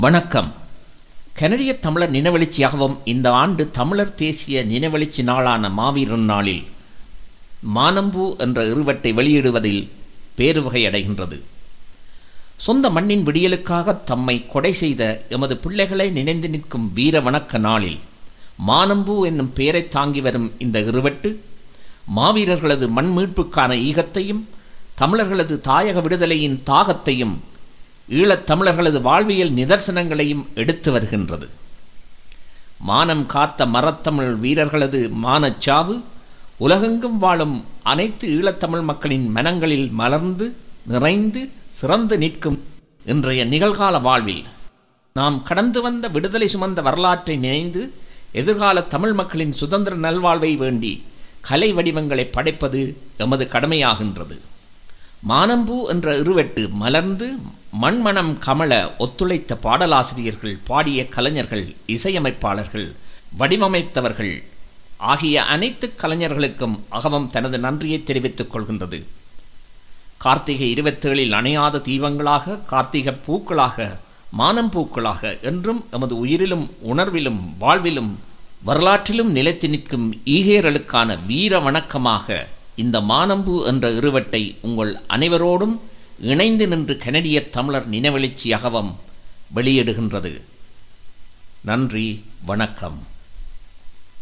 வணக்கம். கனடிய தமிழர் நினைவெழுச்சியாகவும் இந்த ஆண்டு தமிழர் தேசிய நினைவெழுச்சி நாளான மாவீரன் நாளில் மானம்பூ என்ற இருவட்டை வெளியிடுவதில் பேருவகை அடைகின்றது. சொந்த மண்ணின் விடியலுக்காக தம்மை கொடை செய்த எமது பிள்ளைகளை நினைந்து நிற்கும் வீர வணக்க நாளில் மானம்பூ என்னும் பெயரை தாங்கி வரும் இந்த இருவட்டு மாவீரர்களது மண் மீட்புக்கான ஈகத்தையும் தமிழர்களது தாயக விடுதலையின் தாகத்தையும் ஈழத் தமிழர்களது வாழ்வியல் நிதர்சனங்களையும் எடுத்து வருகின்றது. மானம் காத்த மரத்தமிழ் வீரர்களது மானச்சாவு உலகெங்கும் வாழும் அனைத்து ஈழத்தமிழ் மக்களின் மனங்களில் மலர்ந்து நிறைந்து சிறந்து நிற்கும் இன்றைய நிகழ்கால வாழ்வில் நாம் கடந்து வந்த விடுதலை சுமந்த வரலாற்றை நினைந்து எதிர்கால தமிழ் மக்களின் சுதந்திர நல்வாழ்வை வேண்டி கலை வடிவங்களை படைப்பது எமது கடமையாகின்றது. மானம்பூ என்ற இருவெட்டு மலர்ந்து மண்மணம் கமல ஒத்துழைத்த பாடலாசிரியர்கள், பாடிய கலைஞர்கள், இசையமைப்பாளர்கள், வடிவமைத்தவர்கள் ஆகிய அனைத்து கலைஞர்களுக்கும் அகவம் தனது நன்றியை தெரிவித்துக் கொள்கின்றது. கார்த்திகை 27 அணையாத தீபங்களாக, கார்த்திகை பூக்களாக, மானம்பூக்களாக என்றும் எமது உயிரிலும் உணர்விலும் வாழ்விலும் வரலாற்றிலும் நிலைத்து நிற்கும் ஈகேரலுக்கான வீர வணக்கமாக இந்த மானம்பூ என்ற இருவட்டை உங்கள் அனைவரோடும் இணைந்து நின்று கனடிய தமிழர் நினைவெழுச்சி அகவம் வெளியிடுகின்றது. நன்றி, வணக்கம்.